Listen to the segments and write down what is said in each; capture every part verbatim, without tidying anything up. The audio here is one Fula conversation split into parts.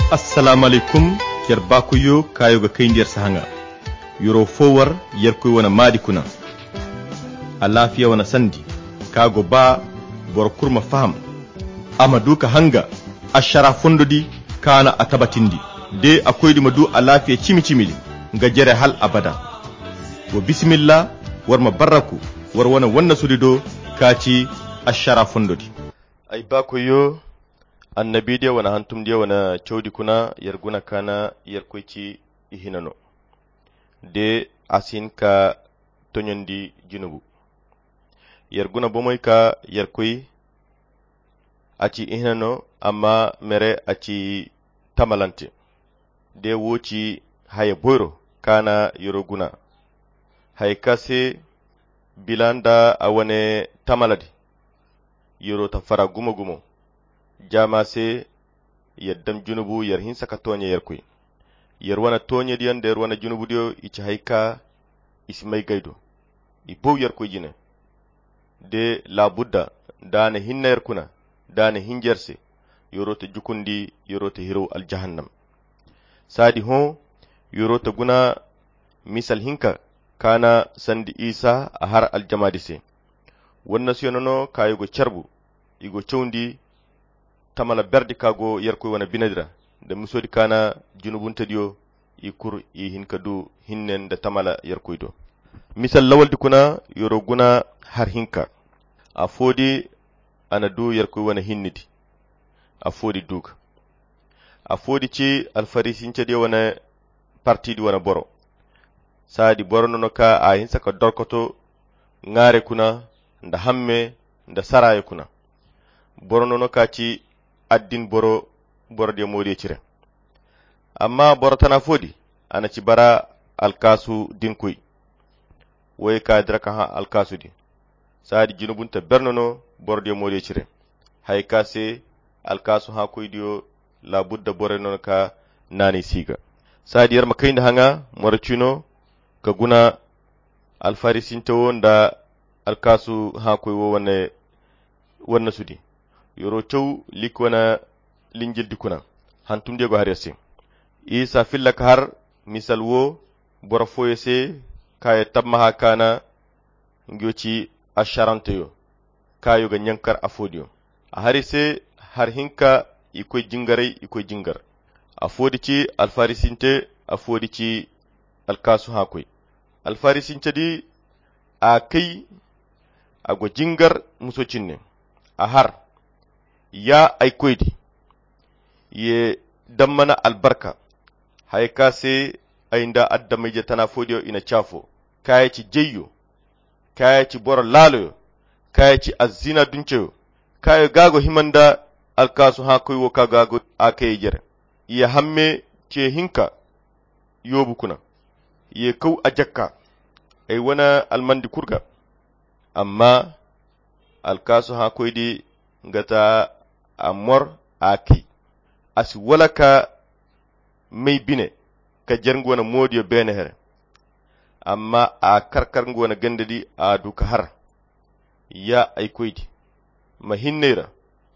assalamu alaikum yarbakuyo kayo ga kai ndiyar sahanga yuro fowar yarkoy wana madi kuna a lafiya wana sandi kago ba borkurma faham amadu ka hanga ashara fondodi kana atabatindi de akoydi madu a lafiya cimi cimili ga jere hal abada wa bismillah warma baraku war wana wanna sudido kaci ashara fondodi ay bakuyo annabi de wana hantum de wana chawdi kuna yarguna kana yarkoyci ihinano de asin ka tonyondi junubu yarguna bomoy ka yarkoy aci ihinano amma mere aci tamalante de woci haye boyro kana yoroguna hay kase bilanda awane tamaladi yoro ta fara gumo gumo jama se yaddam junubu yar hin saka tonye yarkoy yar wana tonye diyan der wana junubu dio ichi hayka ismay gaydo ibo yarkoy jine de la budda dane hinna yarkuna dane hinjerse yorote jukundi yorote hiro al jahannam sadi ho yorote guna misal hinka kana sandi isa a har al jamadise wannan siyonono kayugo charbu igo chawndi tamala berdi kago yarkoy wana binadira da musodi kana junubunta dio ikur i hinka du hinnen da tamala yarkoy do misal lawaldi kuna yoro guna har hinka a fodi ana du yarkoy wana hinnidi a fodi duga a fodi ci alfarisince dio wana parti di wana boro saadi boro nono ka a hinsa ka dorkoto ngare kuna nda hamme nda saraye kuna boro nono ka ci addin boro boro de modi cire amma boro tana fodi ana ci bara alkasu dinkoy way ka draka ha alkasu di saadi junubunta bernono boro de modi cire hay kase alkasu ha koy dio la budda boro nono ka nani siga saadi yar makaynda hanga moracino ka guna alfarisinto nda alkasu ha koy wo wane wanna sudi yoro chow likwana linjil dikuna hantum de go harese isa fillaka har misal wo bora foyese kay tabma ha kana ngioci asharanteyo kayo ga nyankar afodiyo a harise har hinka ikoy jingaray ikoy jingar afodi ci alfarisinte afodi ci alkasu ha koy alfarisinte di a kai ago jingar musocinne a har ya aikoidi ye dammana albarka hay kase ainda adda mai tana fodiyo ina chafo kaya ci jeyyo kaya ci boro laloyo kaya ci azina dunceyo kaya gago himanda alkasu ha koy wo ka gago akay jere ye hamme ce hinka yobu kuna ye kau ajakka ay wana almandi kurga amma alkasu ha koydi ngata amor aki asi wala ka mai bine ka jarngu wana modiyo bene here amma a karkar ngu wana gandadi a duka har ya ay koydi ma hinnera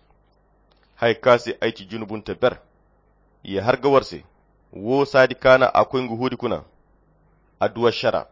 hay kasi ayti junubunta ber ya har gawarse wo sadi kana akoy ngu hudi kuna aduwa shara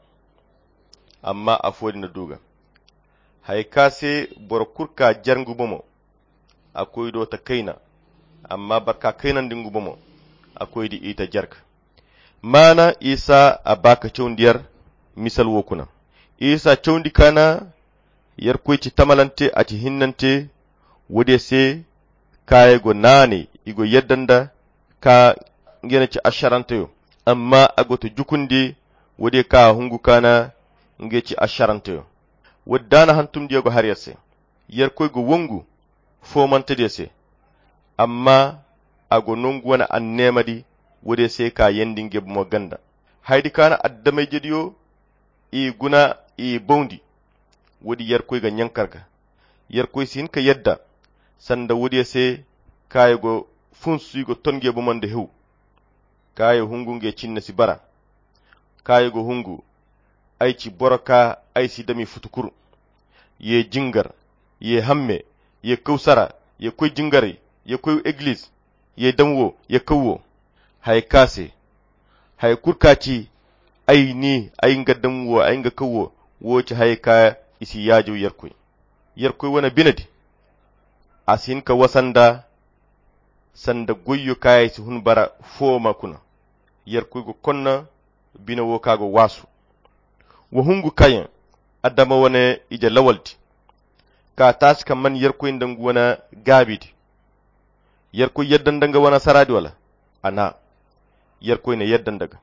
amma afodi na duga hay kase borkurka jarngu bomo akoy do ta kaina amma barka kainan dingu bomo akoy di ita jarka mana isa abaka chondiyar misal wokuna isa chondi kana yar koyci tamalante ati hinnante wode se kaye go nani igo yeddanda ka ngena ci asharanteyo amma agoto jukundi wode ka hungu kana ngeci asharanteyo waddana hantum diego hariyase yar koy go wongu fo mantedese amma ago nongu wana annemadi wode se ka yendinge mo ganda haydi kana addamay jediyo i guna i bondi wodi yar koy ga nyankarga yar koy sin ka yedda sanda wode se kayego funsuigo tonge bo mande hew kayo hungunge cinna si bara kayego hungu ayci boroka aysi dami futukur ye jingar ye hamme ye kawsara ye koy jingare ye koy église ye damwo ye kawwo hay kase hay kurkaci ai ni ai ngadan wo ai nga kawo wo ci hay ka isi yajo yarkoy yarkoy wana binadi asin ka wasanda sanda goyyo kay si hun bara foma kuna yarkoy go konna bina wo kago wasu wo hungu kayen adama wane ija lawalti ka tas kan man yarkoy ndangu wana gabidi yarkoy yaddan danga wana saradi wala ana yarkoy ne yaddan daga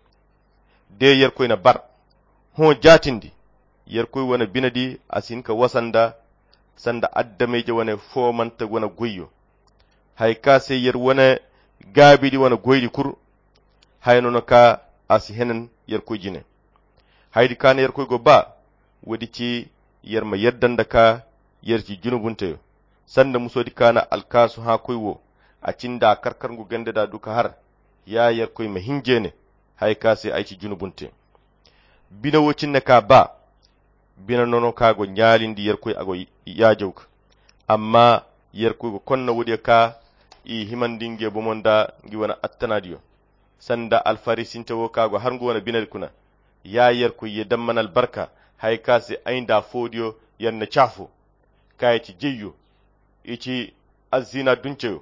de yarkoy na bar ho jatindi yarkoy wana binadi asin ka wasanda sanda addame je wana fomanta wana goyyo hay ka se yar wana gabidi wana goydi kur hayno no ka asi henen yarkoy jine haydi kana yarkoy go ba wadi ci yarma yaddan da ka yarci junubunte sanda musodi kana alkasu ha koywo a cinda karkarngu gande da duka har ya yarkoy ma hinjene hay ka se aici junubunte bina wocinne ka ba bina nono kago nyalindi yarkoy ago yajawka amma yarkoy go konna wodi ka i himandinge bomonda ngi wana attanadiyo sanda alfarisinta wo kago har ngu wana binal kuna ya yarkoy ye dammanal barka hay kasi ainda fodiyo yanna chafu kayti jeyo ichi azina dunceyo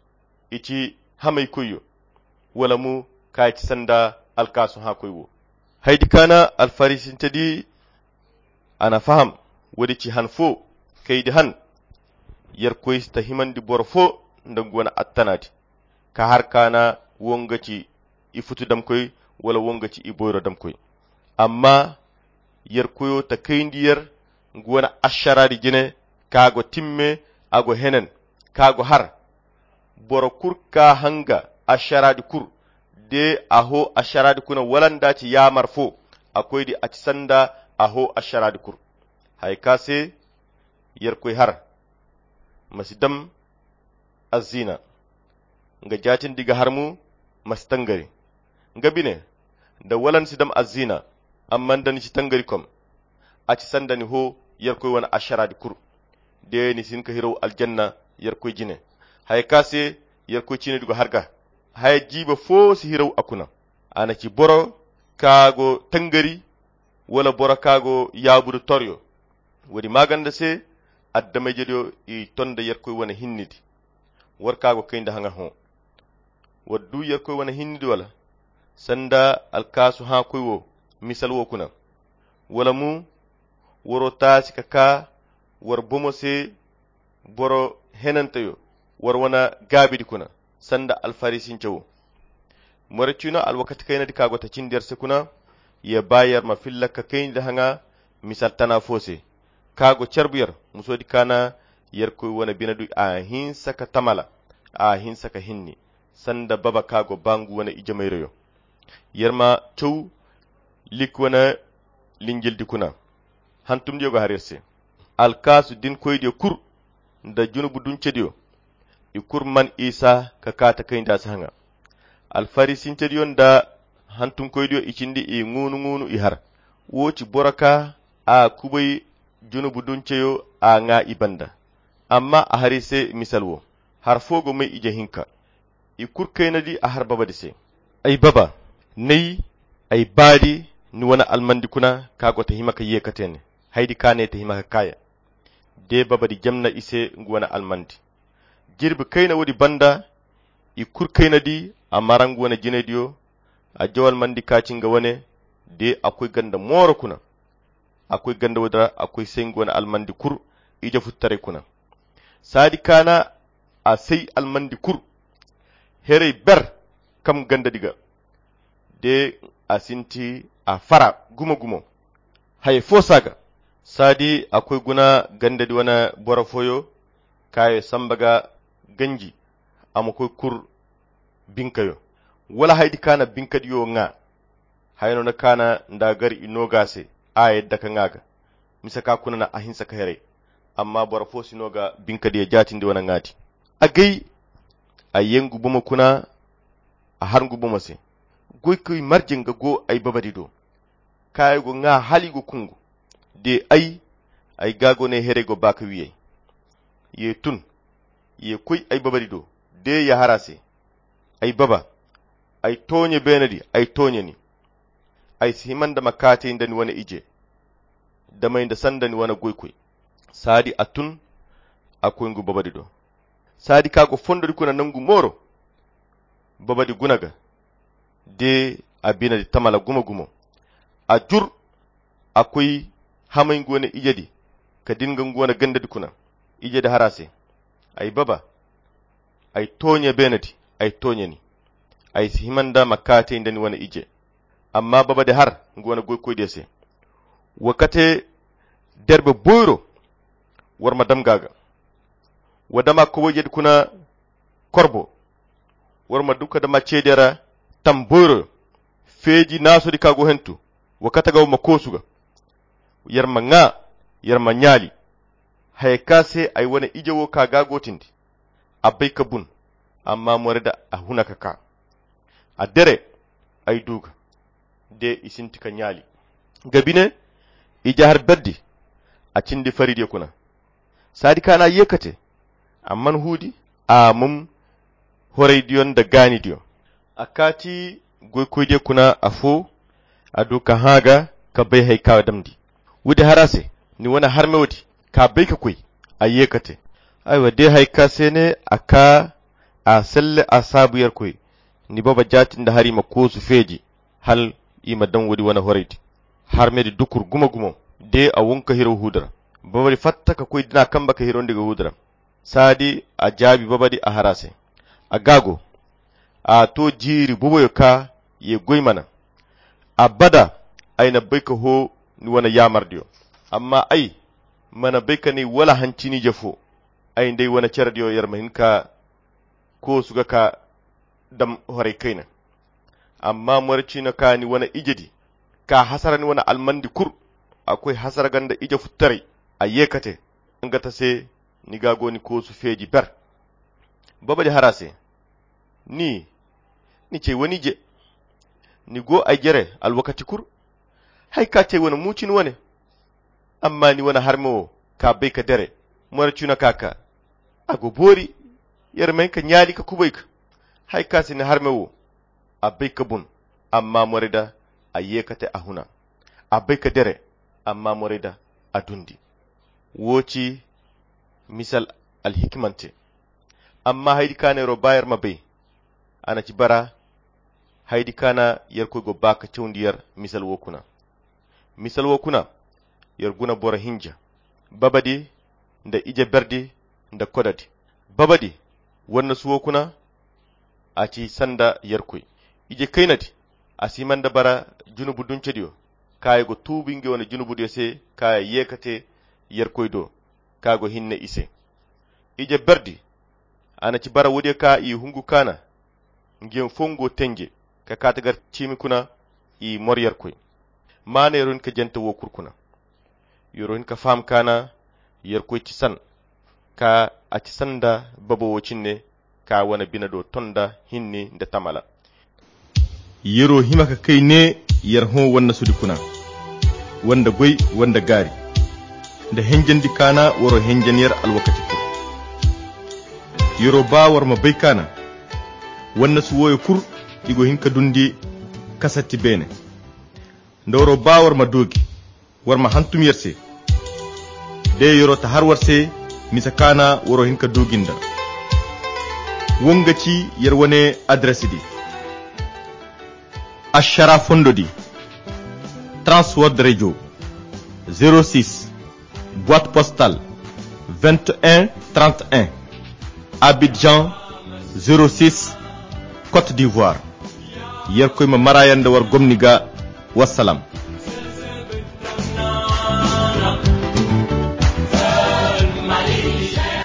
ichi hamay koyo wala mu kayti sanda alkasu ha koyo haydi kana alfarisinta di ana faham wadi ci han fo kaydi han yarkoy sta himandi bor fo ndangu wana attanati ka har kana wongaci ifutu dam koy wala wongaci iboyro dam koy amma yarkoyo ta kayndiyar ngwana asharadi jine kago timme ago henen kago har boro kur ka hanga asharadi kur de aho asharadi kuna walanda ci yamar fo akoy di ati sanda aho asharadi kur hay kase yarkoy har masidam azina nga jatin diga harmu mastangari nga bine da walan sidam azina amman dan ci tangari kom aci sandani ho yarkoy wana asharadi kur de ni sin ka hiro aljanna yarkoy jine hay kase yarkoy cine dugo harga hay jiba fo si hiro akuna ana ci boro kago tangari wala boro kago yabudu toryo wadi maganda se addama jedo i tonda yarkoy wana hinnidi war kago kaynda hanga ho waddu yarkoy wana hinnidi wala sanda alkasu ha koywo misal wo kuna wala mu woro taasi kaka war bomose boro henantayo war wana gabidi kuna sanda alfarisin cewo moracuna alwakati kayna di kago ta cindir se kuna ye bayar ma fillaka kaynda hanga misal tana fose kago charbiyar musodi kana yarkoy wana binadu a hinsa ka tamala a hinsa ka hinni sanda baba kago bangu wana ijamayreyo yerma cew lik wana lingildi kuna hantum diyo go harirse alkasu din koyde kur da junubu dun cediyo i kur man isa ka kata kaynda sanga alfarisin cediyo da hantum koyde icindi i ngunu ngunu i har woci boraka a kubay junubu dun ceyo a nga ibanda amma a harise misalwo har fogo mai ije hinka i kur kaynadi a har baba dise ay baba nei ay badi ni wana almandi kuna kago ta himaka yekatene haydi kane ta himaka kaya de baba di jamna ise ngwana almandi jirbi kayna wodi banda i kur kayna di amaran ngwana jinediyo a jawal mandi kacinga wane de akoy ganda moro kuna akoy ganda wada akoy sai ngwana almandi kur ija futtare kuna sadi kana a sai almandi kur here ber kam ganda diga de asinti a fara guma gumo hay fo saga sadi akwai guna ganda di wana borafoyo kaye sambaga ganji amakoy kur binkayo wala haydi kana binkadi yo nga hayno na kana ndagar inogase a yadda ka ngaga misaka kuna na ahinsa ka here amma borafo sinoga binkadi ya jatindi wana ngati agay ayengu buma kuna a harngu buma se goy koy marjenga go ay babadi do kay go nga haligo kungu de ay ay gago ne herego baka wiye ye tun ye koy ay babadi do de ya harase ay baba ay toñe benadi ay toñeni ay simanda makate indani wana ije damay da sandani wana goykoy sadi atun akoy ngu babadi do sadi kago fondori kuna nangu moro babadi gunaga de abina di tamala guma gumo a jur akoy hamay ngona ijedi ka dinga ngona gandadi kuna ijedi harase ay baba ay toñe benadi ay toñeni ay himanda makate indani wana ije amma baba de har ngona goy koy dese wakate derbe boyro war madam gaga wadama ko wajed kuna korbo war ma duka dama cedera tam boyro feji naso di kago hentu wakata gaw makosuga yarma nga yarma nyali hay kase ay wana ijewo ka gagotindi abay kabun amma moreda a hunaka ka a dere ay duga de isintika nyali gabine ija har beddi a cindi faride kuna sadi kana yekate amman hudi a mum horaydiyon da ganidiyo akati goykoyde kuna afo aduka haga ka bay hay ka damdi wudi harase ni wana harme wudi ka bay ka koy a yekate aywa de hay ka sene aka a selle asabu yar koy ni baba jatin da harima ko su feji hal ima dan wudi wana horaydi harmedi dukur guma gumo de a wonka hiro hudara babadi fatta ka koy dina kamba ka hiro ndiga hudara sadi a jabi babadi a harase a gago a to jiri buboyo ka ye goymana a bada ayna bayka ho ni wana yamardiyo amma ay mana bayka ni wala hancini jafo ay ndey wana cerdiyo yarma hinka ko suga ka dam hore kaina amma morcina ka ni wana ijedi ka hasara ni wana almandi kur akwai hasara ganda ije futtare a yekate ngata se ni gago ni ko su feji ber baba de harase ni ni ce wani je ni go a gere al wakati kur hay ka ce wani mucin wane amma ni wani harmo ka bai ka dare morcina kaka ago bori yar mai ka nyali ka kubai ka hay ka se ni harmo a bai ka bun amma morida a yekate a huna a bai ka dare amma morida a dundi woci misal alhikmante amma haidi kana ro bayar mabe ana ci bara haidi kana yar ko go baka cewndiyar misal wokuna misal wokuna yar guna bora hinja babadi nda ije berdi nda kodadi babadi wannan su wokuna a ci sanda yar koy ije kainati asimanda bara junubu duncediyo kaya go tubinge wona junubu de se kaya yekate yer koydo kago hinne ise ije berdi ana ci bara wode ka i hungu kana ngem fongo tenge ka katagar cimi kuna i moryer koy mane ron ka jenta wo kurkuna yoron ka fam kana yer koy ci san ka a ci sanda babo wocinne ka wana binado tonda hinni nda tamala yero himaka kai ne yar ho wannan su dukuna wanda goy wanda gari da henjandi kana woro henjaniyar alwakati kur yero ba war ma bai kana wannan su woyo kur igo hinka dundi kasatti bene ndoro ba war ma dogi war ma hantum yerse de yero ta har warse misa kana woro hinka doginda wongaci yar wane adresse di Ashara Fondodi Transworld Radio zéro six boîte postale vingt et un trente et un Abidjan zéro six Côte d'Ivoire yer koy ma marayande war gomniga wassalam